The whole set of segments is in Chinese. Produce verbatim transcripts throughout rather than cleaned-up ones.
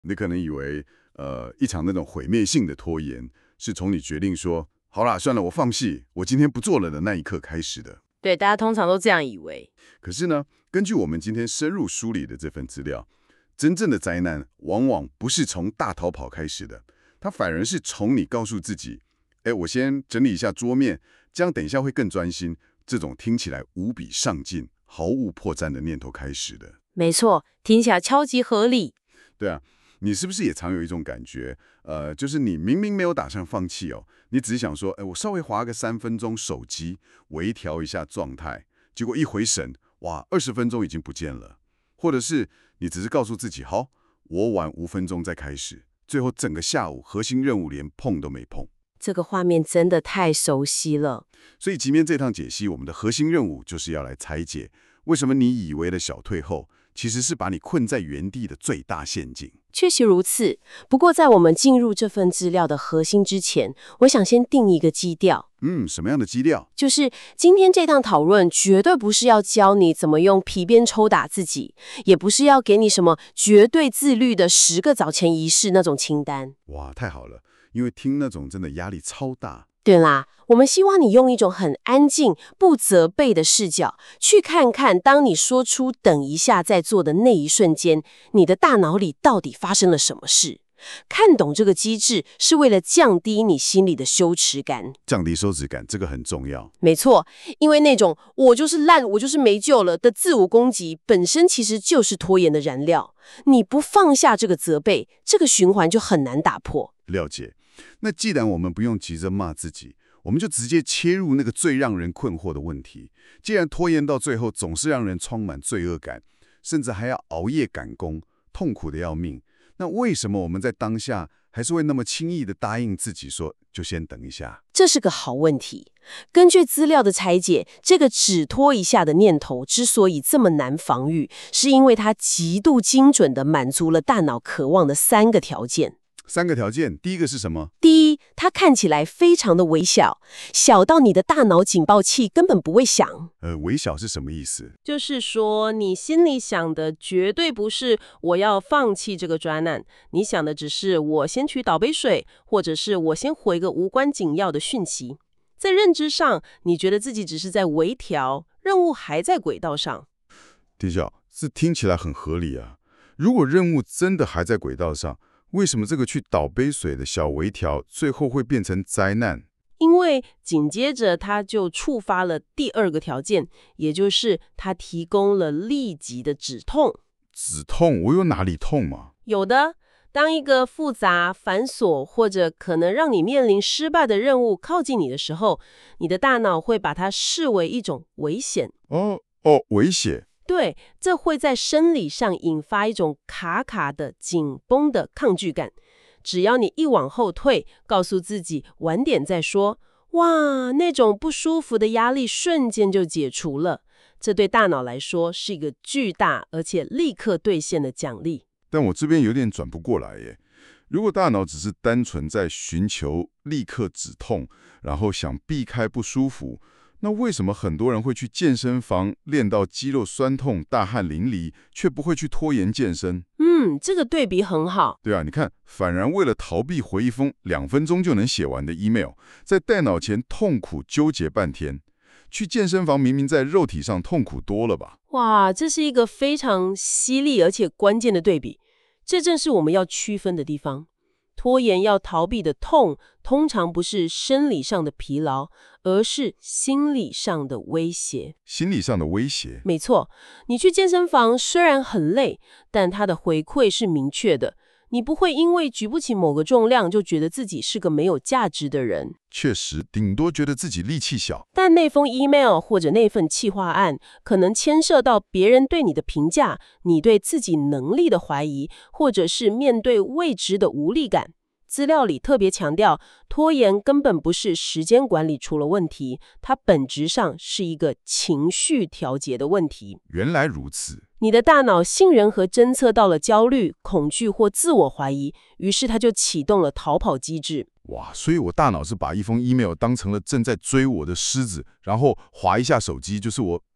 你可能以为，呃，一场那种毁灭性的拖延，是从你决定说好啦，算了，我放弃，我今天不做了的那一刻开始的。 对，大家通常都这样以为。 可是呢，根据我们今天深入梳理的这份资料，真正的灾难往往不是从大逃跑开始的，它反而是从你告诉自己，哎，我先整理一下桌面，这样等一下会更专心，这种听起来无比上进、毫无破绽的念头开始的。 没错，听起来超级合理。 对啊，你是不是也常有一种感觉，呃，就是你明明没有打算放弃哦，你只是想说，哎，我稍微滑个三分钟手机，微调一下状态，结果一回神，哇，二十分钟已经不见了。或者是你只是告诉自己，好，我晚五分钟再开始，最后整个下午核心任务连碰都没碰。 这个画面真的太熟悉了。 所以，即便这趟解析，我们的核心任务就是要来拆解，为什么你以为的小退后，其实是把你困在原地的最大陷阱。 确实如此。不过，在我们进入这份资料的核心之前，我想先定一个基调。 嗯，什么样的基调？ 就是今天这趟讨论绝对不是要教你怎么用皮鞭抽打自己，也不是要给你什么绝对自律的十个早前仪式那种清单。 哇，太好了，因为听那种真的压力超大。 对啦，我们希望你用一种很安静、不责备的视角，去看看当你说出等一下再做的那一瞬间，你的大脑里到底发生了什么事。看懂这个机制，是为了降低你心里的羞耻感。 降低羞耻感，这个很重要。 没错，因为那种我就是烂，我就是没救了的自我攻击，本身其实就是拖延的燃料。你不放下这个责备，这个循环就很难打破。 了解。那既然我们不用急着骂自己，我们就直接切入那个最让人困惑的问题。既然拖延到最后总是让人充满罪恶感，甚至还要熬夜赶工，痛苦的要命，那为什么我们在当下还是会那么轻易的答应自己说就先等一下？ 这是个好问题。根据资料的拆解，这个只拖一下的念头之所以这么难防御，是因为它极度精准地满足了大脑渴望的三个条件。 三个条件，第一个是什么？ 第一，它看起来非常的微小，小到你的大脑警报器根本不会响。 呃，微小是什么意思？ 就是说，你心里想的绝对不是我要放弃这个专案，你想的只是我先去倒杯水，或者是我先回个无关紧要的讯息。在认知上，你觉得自己只是在微调，任务还在轨道上。 的确，这听起来很合理啊。如果任务真的还在轨道上，为什么这个去倒杯水的小微调，最后会变成灾难？ 因为紧接着它就触发了第二个条件，也就是它提供了立即的止痛。 止痛？我有哪里痛吗？ 有的。当一个复杂、繁琐或者可能让你面临失败的任务靠近你的时候，你的大脑会把它视为一种危险。 哦哦，危险。 对，这会在生理上引发一种卡卡的、紧绷的抗拒感。只要你一往后退，告诉自己晚点再说，哇，那种不舒服的压力瞬间就解除了。这对大脑来说是一个巨大而且立刻兑现的奖励。 但我这边有点转不过来耶。如果大脑只是单纯在寻求立刻止痛，然后想避开不舒服，那为什么很多人会去健身房练到肌肉酸痛、大汗淋漓，却不会去拖延健身？ 嗯，这个对比很好。 对啊，你看，反而为了逃避回一封两分钟就能写完的 email， 在电脑前痛苦纠结半天。去健身房明明在肉体上痛苦多了吧？ 哇，这是一个非常犀利而且关键的对比。这正是我们要区分的地方。拖延要逃避的痛，通常不是生理上的疲劳，而是心理上的威胁。 心理上的威胁？ 没错，你去健身房虽然很累，但它的回馈是明确的。你不会因为举不起某个重量就觉得自己是个没有价值的人。 确实，顶多觉得自己力气小。 但那封 email 或者那份企划案，可能牵涉到别人对你的评价，你对自己能力的怀疑，或者是面对未知的无力感。资料里特别强调，拖延根本不是时间管理出了问题，它本质上是一个情绪调节的问题。 原来如此。 你的大脑信任和侦测到了焦虑、恐惧或自我怀疑，于是它就启动了逃跑机制。 哇，所以我大脑是把一封 email 当成了正在追我的狮子，然后滑一下手机就是我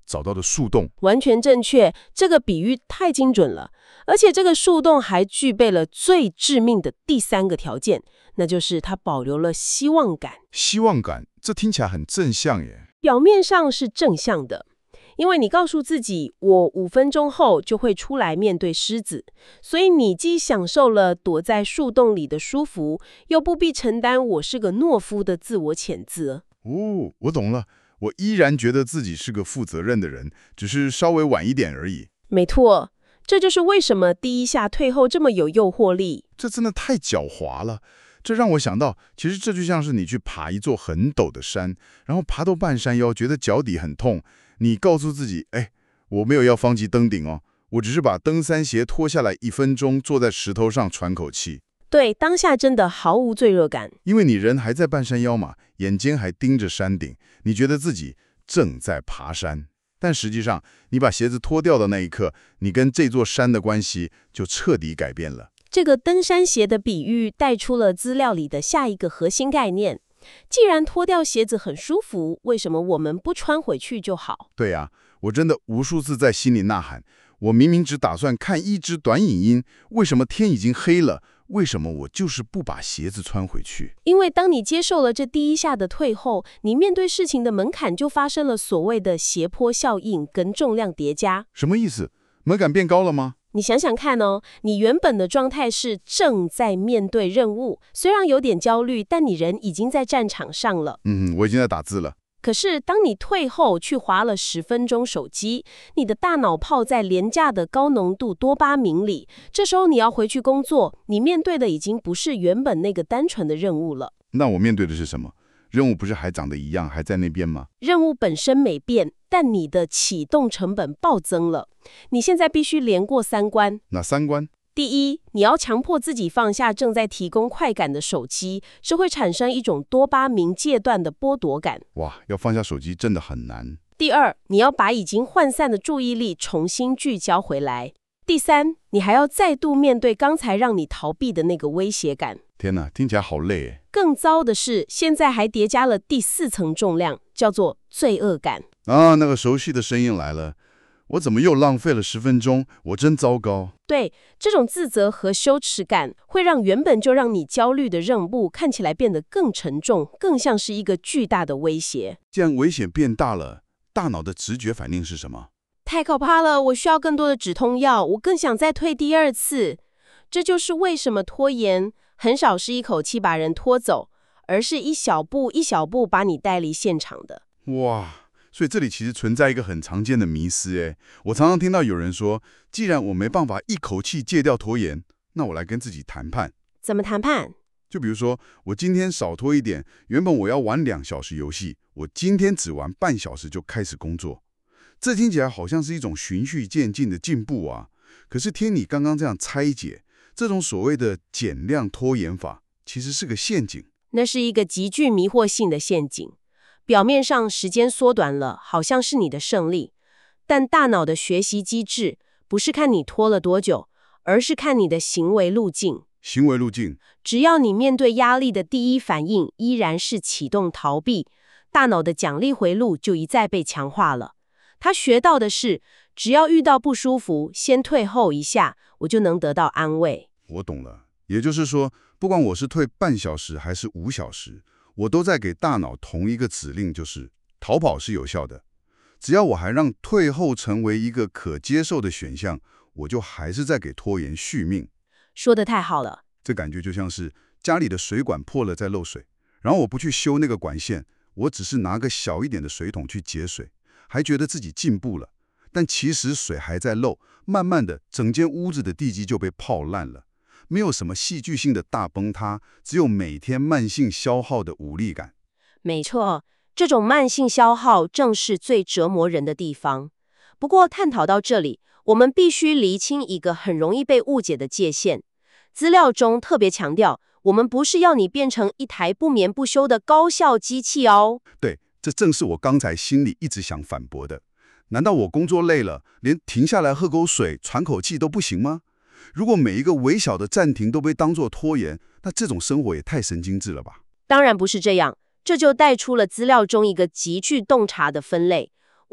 找到的树洞。 完全正确，这个比喻太精准了。而且这个树洞还具备了最致命的第三个条件，那就是它保留了希望感。 希望感，这听起来很正向耶。 表面上是正向的，因为你告诉自己，我五分钟后就会出来面对狮子，所以你既享受了躲在树洞里的舒服，又不必承担我是个懦夫的自我谴责。 哦，我懂了，我依然觉得自己是个负责任的人，只是稍微晚一点而已。 没错，这就是为什么第一下退后这么有诱惑力。 这真的太狡猾了。这让我想到，其实这就像是你去爬一座很陡的山，然后爬到半山腰，觉得脚底很痛，你告诉自己，哎，我没有要放弃登顶哦，我只是把登山鞋脱下来一分钟，坐在石头上喘口气。 对，当下真的毫无罪恶感。 因为你人还在半山腰嘛，眼睛还盯着山顶，你觉得自己正在爬山。但实际上，你把鞋子脱掉的那一刻，你跟这座山的关系就彻底改变了。 这个登山鞋的比喻带出了资料里的下一个核心概念。既然脱掉鞋子很舒服，为什么我们不穿回去就好？ 对呀，我真的无数次在心里呐喊，我明明只打算看一支短影音，为什么天已经黑了？为什么我就是不把鞋子穿回去？ 因为当你接受了这第一下的退后，你面对事情的门槛就发生了所谓的斜坡效应跟重量叠加。 什么意思？门槛变高了吗？ 你想想看哦，你原本的状态是正在面对任务，虽然有点焦虑，但你人已经在战场上了。 嗯，我已经在打字了。 可是当你退后去滑了十分钟手机，你的大脑泡在廉价的高浓度多巴胺里，这时候你要回去工作，你面对的已经不是原本那个单纯的任务了。 那我面对的是什么？任务不是还长得一样，还在那边吗？ 任务本身没变，但你的启动成本暴增了。你现在必须连过三关。 哪三关？ 第一，你要强迫自己放下正在提供快感的手机，这会产生一种多巴胺戒断的剥夺感。 哇，要放下手机真的很难。 第二，你要把已经涣散的注意力重新聚焦回来。第三，你还要再度面对刚才让你逃避的那个威胁感。 天哪，听起来好累诶。 更糟的是，现在还叠加了第四层重量，叫做罪恶感。 啊，那个熟悉的声音来了。我怎么又浪费了十分钟？我真糟糕。 对，这种自责和羞耻感会让原本就让你焦虑的任务看起来变得更沉重，更像是一个巨大的威胁。 既然危险变大了，大脑的直觉反应是什么？ 太可怕了，我需要更多的止痛药，我更想再退第二次。这就是为什么拖延很少是一口气把人拖走，而是一小步一小步把你带离现场的。 哇！所以这里其实存在一个很常见的迷思，诶，我常常听到有人说，既然我没办法一口气戒掉拖延，那我来跟自己谈判。 怎么谈判？ 就比如说，我今天少拖一点，原本我要玩两小时游戏，我今天只玩半小时就开始工作。这听起来好像是一种循序渐进的进步啊。可是听你刚刚这样拆解，这种所谓的减量拖延法，其实是个陷阱。 那是一个极具迷惑性的陷阱。表面上时间缩短了，好像是你的胜利，但大脑的学习机制不是看你拖了多久，而是看你的行为路径。 行为路径， 只要你面对压力的第一反应依然是启动逃避，大脑的奖励回路就一再被强化了。他学到的是，只要遇到不舒服，先退后一下，我就能得到安慰。 我懂了，也就是说，不管我是退半小时还是五小时，我都在给大脑同一个指令，就是逃跑是有效的。只要我还让退后成为一个可接受的选项，我就还是在给拖延续命。 说得太好了。 这感觉就像是家里的水管破了在漏水，然后我不去修那个管线，我只是拿个小一点的水桶去接水，还觉得自己进步了。但其实水还在漏，慢慢的整间屋子的地基就被泡烂了。没有什么戏剧性的大崩塌，只有每天慢性消耗的无力感。 没错，这种慢性消耗正是最折磨人的地方。不过探讨到这里，我们必须厘清一个很容易被误解的界限。资料中特别强调，我们不是要你变成一台不眠不休的高效机器哦。 对，这正是我刚才心里一直想反驳的。难道我工作累了，连停下来喝口水、喘口气都不行吗？如果每一个微小的暂停都被当作拖延，那这种生活也太神经质了吧？ 当然不是这样，这就带出了资料中一个极具洞察的分类。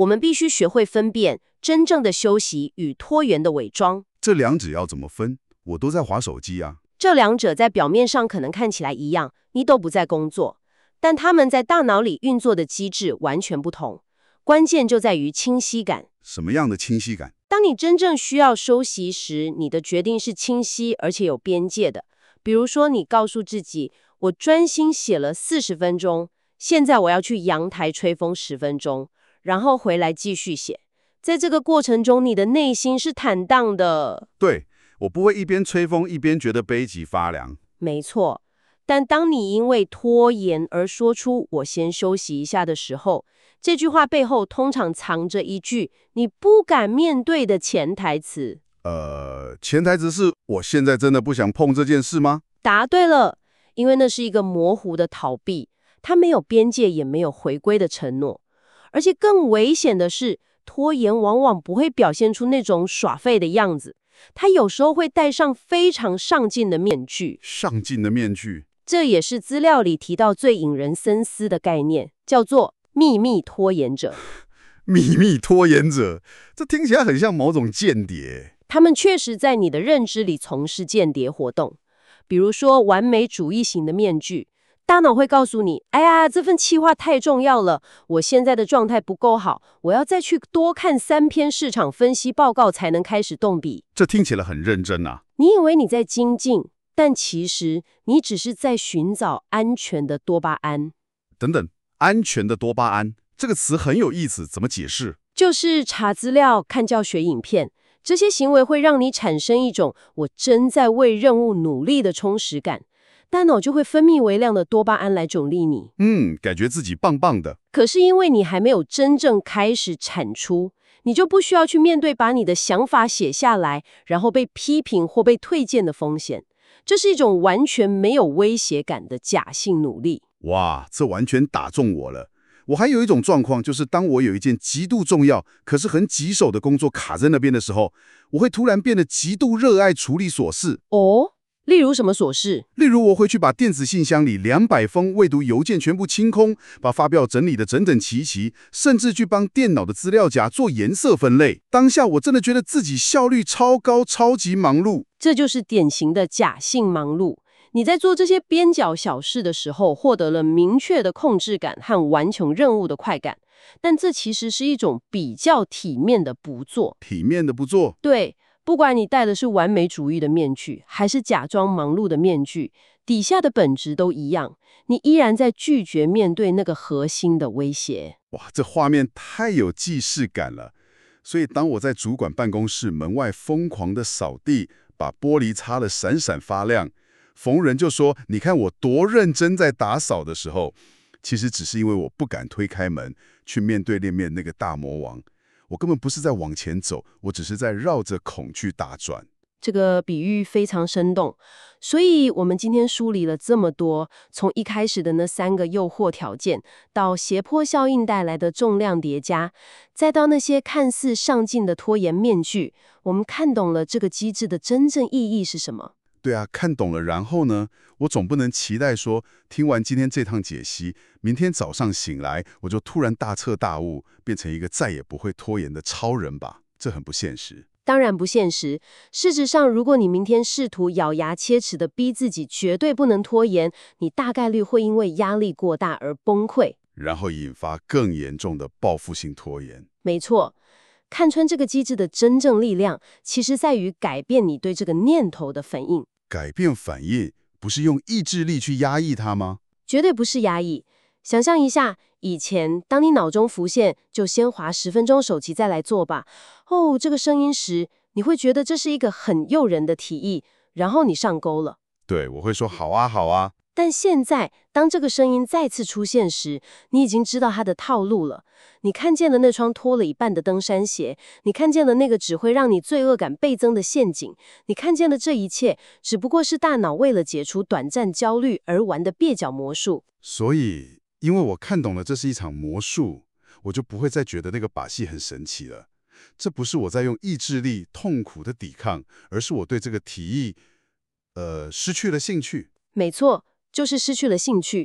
我们必须学会分辨真正的休息与拖延的伪装。 这两者要怎么分？我都在滑手机啊。 这两者在表面上可能看起来一样，你都不在工作，但他们在大脑里运作的机制完全不同。关键就在于清晰感。 什么样的清晰感？ 当你真正需要休息时，你的决定是清晰而且有边界的。比如说，你告诉自己，我专心写了四十分钟，现在我要去阳台吹风十分钟，然后回来继续写。在这个过程中，你的内心是坦荡的。 对，我不会一边吹风一边觉得背脊发凉。 没错，但当你因为拖延而说出“我先休息一下”的时候，这句话背后通常藏着一句你不敢面对的潜台词。 呃，潜台词是我现在真的不想碰这件事吗？ 答对了，因为那是一个模糊的逃避，它没有边界，也没有回归的承诺。而且更危险的是，拖延往往不会表现出那种耍废的样子，它有时候会戴上非常上进的面具。 上进的面具。 这也是资料里提到最引人深思的概念，叫做秘密拖延者。 秘密拖延者，这听起来很像某种间谍。 他们确实在你的认知里从事间谍活动。比如说完美主义型的面具，大脑会告诉你，哎呀，这份企划太重要了，我现在的状态不够好，我要再去多看三篇市场分析报告才能开始动笔。 这听起来很认真啊。 你以为你在精进，但其实你只是在寻找安全的多巴胺。 等等，安全的多巴胺这个词很有意思，怎么解释？ 就是查资料、看教学影片，这些行为会让你产生一种我真在为任务努力的充实感，大脑就会分泌微量的多巴胺来奖励你。 嗯，感觉自己棒棒的。 可是因为你还没有真正开始产出，你就不需要去面对把你的想法写下来，然后被批评或被推荐的风险。这是一种完全没有威胁感的假性努力。 哇，这完全打中我了。我还有一种状况，就是当我有一件极度重要可是很棘手的工作卡在那边的时候，我会突然变得极度热爱处理琐事。 哦，例如什么琐事？ 例如我会去把电子信箱里两百封未读邮件全部清空，把发票整理得整整齐齐，甚至去帮电脑的资料夹做颜色分类。当下我真的觉得自己效率超高，超级忙碌。 这就是典型的假性忙碌。你在做这些边角小事的时候，获得了明确的控制感和完成任务的快感，但这其实是一种比较体面的不做。 体面的不做。 对，不管你戴的是完美主义的面具，还是假装忙碌的面具，底下的本质都一样，你依然在拒绝面对那个核心的威胁。 哇，这画面太有既视感了。所以当我在主管办公室门外疯狂的扫地，把玻璃擦得闪闪发亮，逢人就说你看我多认真在打扫的时候，其实只是因为我不敢推开门去面对面面那个大魔王。我根本不是在往前走，我只是在绕着恐惧打转。 这个比喻非常生动，所以我们今天梳理了这么多，从一开始的那三个诱惑条件，到斜坡效应带来的重量叠加，再到那些看似上进的拖延面具，我们看懂了这个机制的真正意义是什么。 对啊，看懂了，然后呢？我总不能期待说，听完今天这趟解析，明天早上醒来，我就突然大彻大悟，变成一个再也不会拖延的超人吧？这很不现实。 当然不现实。事实上，如果你明天试图咬牙切齿地逼自己绝对不能拖延，你大概率会因为压力过大而崩溃， 然后引发更严重的报复性拖延。 没错。看穿这个机制的真正力量，其实在于改变你对这个念头的反应。 改变反应，不是用意志力去压抑它吗？ 绝对不是压抑。想象一下，以前当你脑中浮现就先滑十分钟手机再来做吧，哦，这个声音时，你会觉得这是一个很诱人的提议，然后你上钩了。 对，我会说好啊好啊。 但现在，当这个声音再次出现时，你已经知道它的套路了。你看见了那双脱了一半的登山鞋，你看见了那个只会让你罪恶感倍增的陷阱，你看见了这一切，只不过是大脑为了解除短暂焦虑而玩的蹩脚魔术。 所以，因为我看懂了这是一场魔术，我就不会再觉得那个把戏很神奇了。这不是我在用意志力痛苦的抵抗，而是我对这个提议，呃，失去了兴趣。 没错。就是失去了兴趣。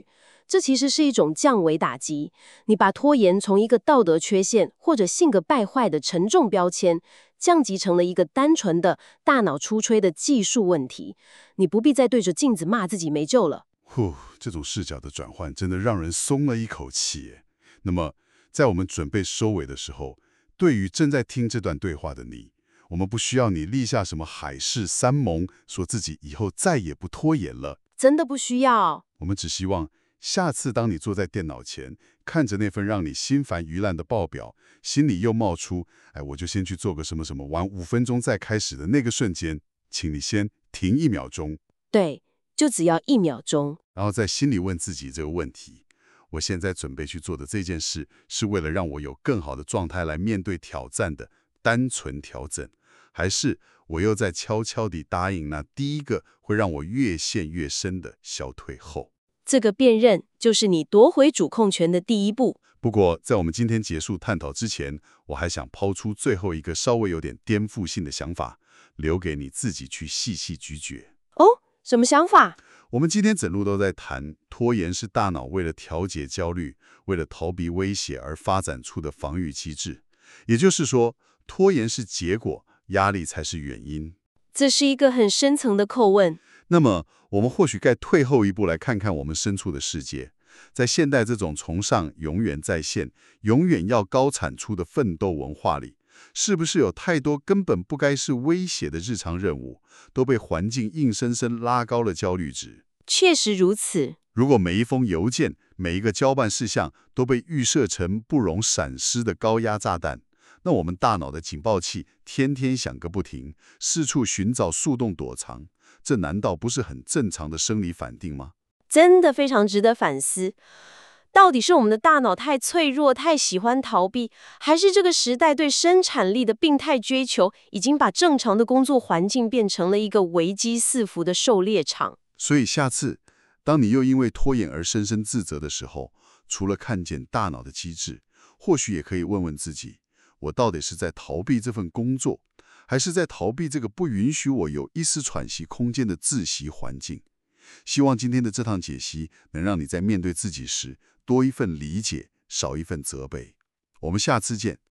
这其实是一种降维打击。你把拖延从一个道德缺陷或者性格败坏的沉重标签，降级成了一个单纯的大脑出吹的技术问题。你不必再对着镜子骂自己没救了。 呼，这种视角的转换真的让人松了一口气耶。那么，在我们准备收尾的时候，对于正在听这段对话的你，我们不需要你立下什么海誓山盟，说自己以后再也不拖延了。 真的不需要。 我们只希望下次当你坐在电脑前，看着那份让你心烦意乱的报表，心里又冒出哎，我就先去做个什么什么，玩五分钟再开始的那个瞬间，请你先停一秒钟。 对，就只要一秒钟。 然后在心里问自己这个问题：我现在准备去做的这件事，是为了让我有更好的状态来面对挑战的单纯调整，还是我又在悄悄地答应那第一个会让我越陷越深的消退后？ 这个辨认就是你夺回主控权的第一步。 不过，在我们今天结束探讨之前，我还想抛出最后一个稍微有点颠覆性的想法，留给你自己去细细咀嚼。 哦，什么想法？ 我们今天整路都在谈，拖延是大脑为了调节焦虑，为了逃避威胁而发展出的防御机制。也就是说，拖延是结果，压力才是原因。 这是一个很深层的叩问。 那么，我们或许该退后一步来看看我们身处的世界。在现代这种崇尚永远在线、永远要高产出的奋斗文化里，是不是有太多根本不该是威胁的日常任务，都被环境硬生生拉高了焦虑值？ 确实如此。 如果每一封邮件、每一个交办事项都被预设成不容闪失的高压炸弹，那我们大脑的警报器天天响个不停，四处寻找树洞躲藏，这难道不是很正常的生理反应吗？ 真的非常值得反思。到底是我们的大脑太脆弱，太喜欢逃避，还是这个时代对生产力的病态追求，已经把正常的工作环境变成了一个危机四伏的狩猎场？ 所以下次，当你又因为拖延而深深自责的时候，除了看见大脑的机制，或许也可以问问自己，我到底是在逃避这份工作，还是在逃避这个不允许我有一丝喘息空间的窒息环境？希望今天的这趟解析能让你在面对自己时多一份理解，少一份责备。我们下次见。